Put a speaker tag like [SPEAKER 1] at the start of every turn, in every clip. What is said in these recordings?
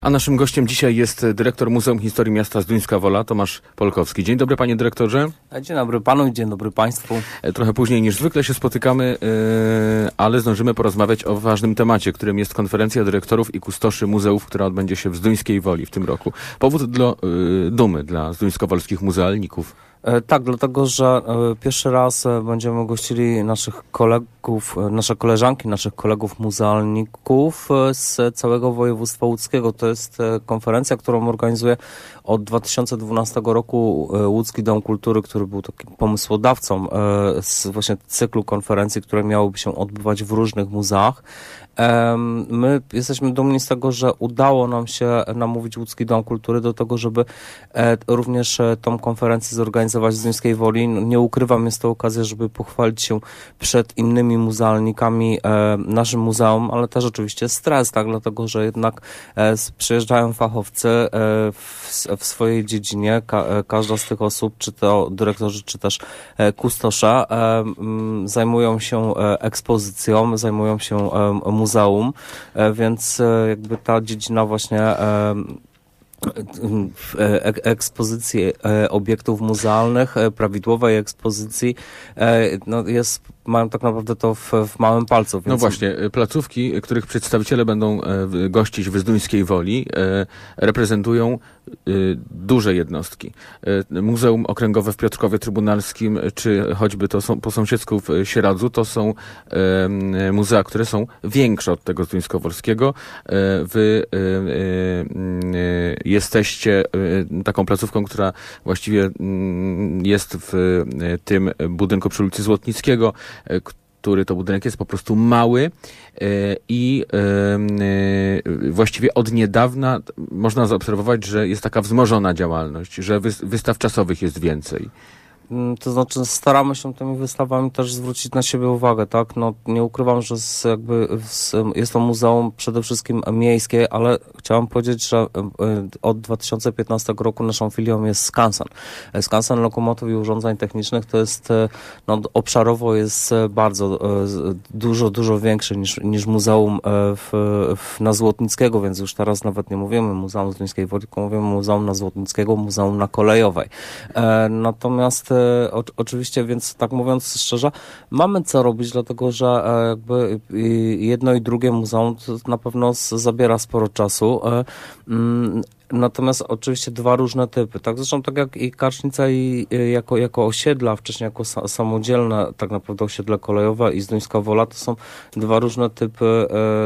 [SPEAKER 1] A naszym gościem dzisiaj jest dyrektor Muzeum Historii Miasta Zduńska Wola, Tomasz Polkowski. Dzień dobry, panie dyrektorze.
[SPEAKER 2] Dzień dobry panu i dzień dobry państwu.
[SPEAKER 1] Trochę później niż zwykle się spotykamy, ale zdążymy porozmawiać o ważnym temacie, którym jest konferencja dyrektorów i kustoszy muzeów, która odbędzie się w Zduńskiej Woli w tym roku. Powód do dumy dla zduńskowolskich muzealników.
[SPEAKER 2] Tak, dlatego, że pierwszy raz będziemy gościli naszych kolegów, nasze koleżanki, naszych kolegów muzealników z całego województwa łódzkiego. To jest konferencja, którą organizuje od 2012 roku Łódzki Dom Kultury, który był takim pomysłodawcą z właśnie cyklu konferencji, które miałyby się odbywać w różnych muzeach. My jesteśmy dumni z tego, że udało nam się namówić Łódzki Dom Kultury do tego, żeby również tą konferencję zorganizować w Zduńskiej Woli. Nie ukrywam, jest to okazja, żeby pochwalić się przed innymi muzealnikami naszym muzeum, ale też oczywiście stres, tak, dlatego, że jednak przyjeżdżają fachowcy w swojej dziedzinie. Każda z tych osób, czy to dyrektorzy, czy też kustosze, zajmują się ekspozycją, zajmują się muzeum, więc jakby ta dziedzina właśnie ekspozycji obiektów muzealnych, prawidłowej ekspozycji, mają tak naprawdę to w małym palcu. Więc...
[SPEAKER 1] No właśnie, placówki, których przedstawiciele będą gościć w Zduńskiej Woli, reprezentują duże jednostki. Muzeum Okręgowe w Piotrkowie Trybunalskim, czy choćby to są po sąsiedzku w Sieradzu, to są muzea, które są większe od tego zduńskowolskiego. Wy jesteście taką placówką, która właściwie jest w tym budynku przy ulicy Złotnickiego, który to budynek jest po prostu mały i właściwie od niedawna można zaobserwować, że jest taka wzmożona działalność, że wystaw czasowych jest więcej.
[SPEAKER 2] To znaczy staramy się tymi wystawami też zwrócić na siebie uwagę, tak? No, nie ukrywam, że jest to muzeum przede wszystkim miejskie, ale chciałam powiedzieć, że od 2015 roku naszą filią jest Skansen. Skansen Lokomotyw i Urządzeń Technicznych to jest, obszarowo jest bardzo dużo większy niż muzeum na Złotnickiego, więc już teraz nawet nie mówimy Muzeum Zduńskiej Woli, tylko mówimy Muzeum na Złotnickiego, Muzeum na Kolejowej. Natomiast oczywiście, więc tak mówiąc szczerze, mamy co robić, dlatego że jakby jedno i drugie muzeum to na pewno zabiera sporo czasu. Natomiast oczywiście dwa różne typy. Tak, zresztą tak jak i Karcznica i jako osiedla, wcześniej jako samodzielne tak naprawdę osiedle kolejowe i Zduńska Wola, to są dwa różne typy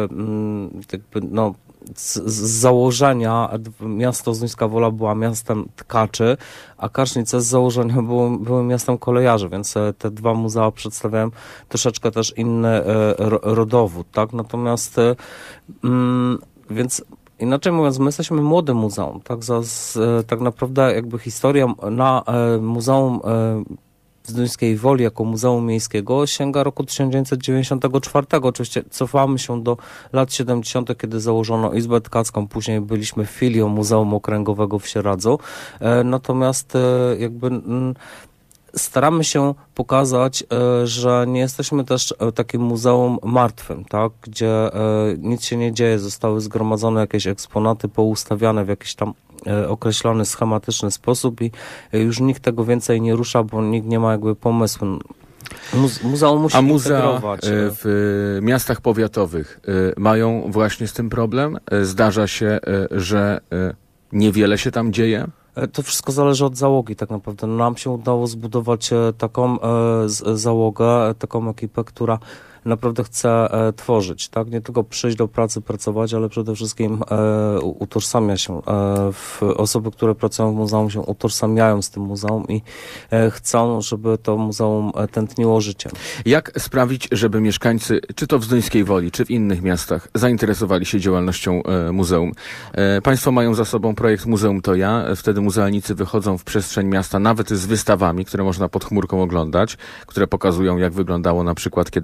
[SPEAKER 2] z założenia miasto Zduńska Wola była miastem tkaczy, a Karcznice z założenia były miastem kolejarzy, więc te dwa muzea przedstawiają troszeczkę też inny rodowód, tak? Natomiast więc inaczej mówiąc, my jesteśmy młodym muzeum, tak? Tak naprawdę jakby historia na muzeum w Zduńskiej Woli jako Muzeum Miejskiego sięga roku 1994. Oczywiście cofamy się do lat 70., kiedy założono Izbę Tkacką. Później byliśmy filią Muzeum Okręgowego w Sieradzu. Natomiast jakby staramy się pokazać, że nie jesteśmy też takim muzeum martwym, tak, gdzie nic się nie dzieje, zostały zgromadzone jakieś eksponaty, poustawiane w jakiś tam określony, schematyczny sposób i już nikt tego więcej nie rusza, bo nikt nie ma jakby pomysłu. Muzeum musi integrować.
[SPEAKER 1] W miastach powiatowych mają właśnie z tym problem? Zdarza się, że niewiele się tam dzieje?
[SPEAKER 2] To wszystko zależy od załogi tak naprawdę. Nam się udało zbudować taką załogę, taką ekipę, która naprawdę chce tworzyć, tak? Nie tylko przyjść do pracy, pracować, ale przede wszystkim utożsamia się. Osoby, które pracują w muzeum, się utożsamiają z tym muzeum i chcą, żeby to muzeum tętniło życiem.
[SPEAKER 1] Jak sprawić, żeby mieszkańcy, czy to w Zduńskiej Woli, czy w innych miastach, zainteresowali się działalnością muzeum? Państwo mają za sobą projekt Muzeum to ja. Wtedy muzealnicy wychodzą w przestrzeń miasta, nawet z wystawami, które można pod chmurką oglądać, które pokazują, jak wyglądało na przykład kiedyś jakieś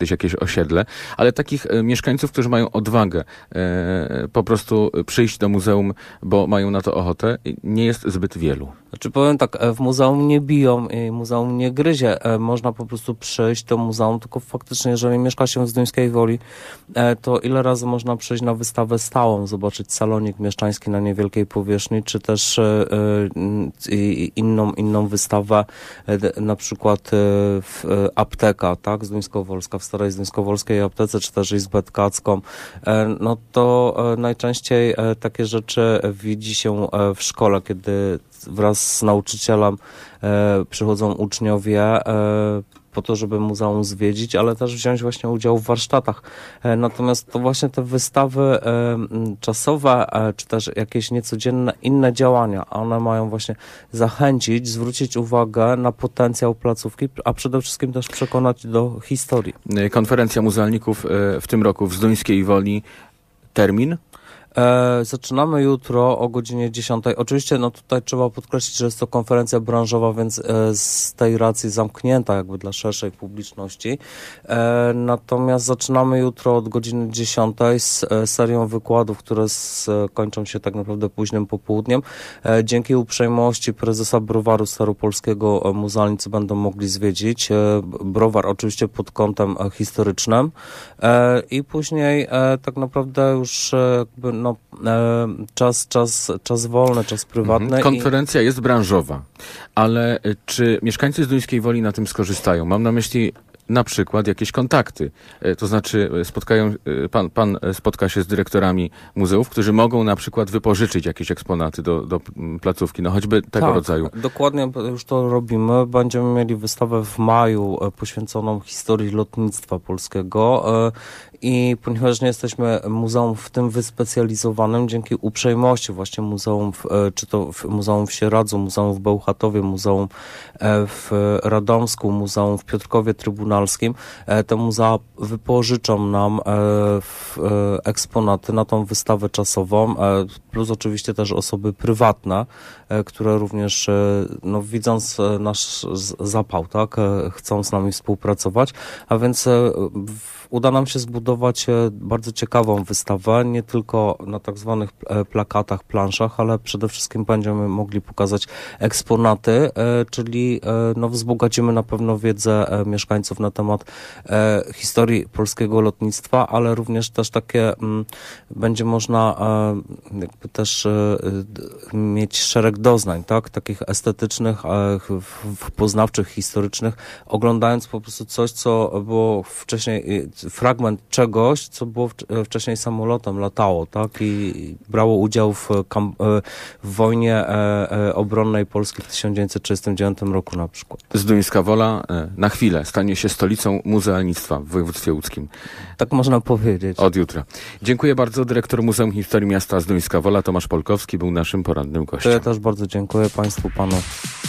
[SPEAKER 1] osiedle, ale takich mieszkańców, którzy mają odwagę po prostu przyjść do muzeum, bo mają na to ochotę, nie jest zbyt wielu.
[SPEAKER 2] Znaczy powiem tak, w muzeum nie biją i muzeum nie gryzie. Można po prostu przyjść do muzeum, tylko faktycznie, jeżeli mieszka się w Zduńskiej Woli, to ile razy można przyjść na wystawę stałą, zobaczyć salonik mieszczański na niewielkiej powierzchni, czy też inną wystawę, na przykład apteka, tak, Zduńskowolska, w starej Zduńskowolskiej aptece, czy też Izbę Tkacką, no to najczęściej takie rzeczy widzi się w szkole, kiedy wraz z nauczycielem przychodzą uczniowie po to, żeby muzeum zwiedzić, ale też wziąć właśnie udział w warsztatach. Natomiast to właśnie te wystawy czasowe, czy też jakieś niecodzienne inne działania, one mają właśnie zachęcić, zwrócić uwagę na potencjał placówki, a przede wszystkim też przekonać do historii.
[SPEAKER 1] Konferencja muzealników w tym roku w Zduńskiej Woli. Termin?
[SPEAKER 2] Zaczynamy jutro o godzinie 10. Oczywiście no tutaj trzeba podkreślić, że jest to konferencja branżowa, więc z tej racji zamknięta jakby dla szerszej publiczności. Natomiast zaczynamy jutro od godziny 10 z serią wykładów, które kończą się tak naprawdę późnym popołudniem. Dzięki uprzejmości prezesa Browaru Staropolskiego muzealnicy będą mogli zwiedzić. Browar oczywiście pod kątem historycznym i później tak naprawdę już jakby czas wolny, czas prywatny.
[SPEAKER 1] Konferencja jest branżowa, ale czy mieszkańcy Zduńskiej Woli na tym skorzystają? Mam na myśli na przykład jakieś kontakty. To znaczy pan spotka się z dyrektorami muzeów, którzy mogą na przykład wypożyczyć jakieś eksponaty do placówki, no choćby tego rodzaju.
[SPEAKER 2] Dokładnie już to robimy. Będziemy mieli wystawę w maju poświęconą historii lotnictwa polskiego i ponieważ nie jesteśmy muzeum w tym wyspecjalizowanym, dzięki uprzejmości właśnie muzeum, czy to muzeum w Sieradzu, muzeum w Bełchatowie, muzeum w Radomsku, muzeum w Piotrkowie Trybunalskim, te muzea wypożyczą nam eksponaty na tą wystawę czasową, plus oczywiście też osoby prywatne, które również no, widząc nasz zapał, tak, chcą z nami współpracować, a więc uda nam się zbudować bardzo ciekawą wystawę, nie tylko na tak zwanych plakatach, planszach, ale przede wszystkim będziemy mogli pokazać eksponaty, czyli no, wzbogacimy na pewno wiedzę mieszkańców na temat historii polskiego lotnictwa, ale również też takie będzie można jakby też mieć szereg doznań, tak, takich estetycznych, poznawczych, historycznych, oglądając po prostu coś, co było wcześniej, fragment czegoś, co było wcześniej samolotem, latało, tak, i brało udział w wojnie obronnej Polski w 1939 roku na przykład.
[SPEAKER 1] Zduńska Wola na chwilę stanie się stolicą muzealnictwa w województwie łódzkim.
[SPEAKER 2] Tak można powiedzieć.
[SPEAKER 1] Od jutra. Dziękuję bardzo. Dyrektor Muzeum Historii Miasta Zduńska Wola Tomasz Polkowski był naszym porannym gościem.
[SPEAKER 2] Ja też bardzo dziękuję Państwu, Panu.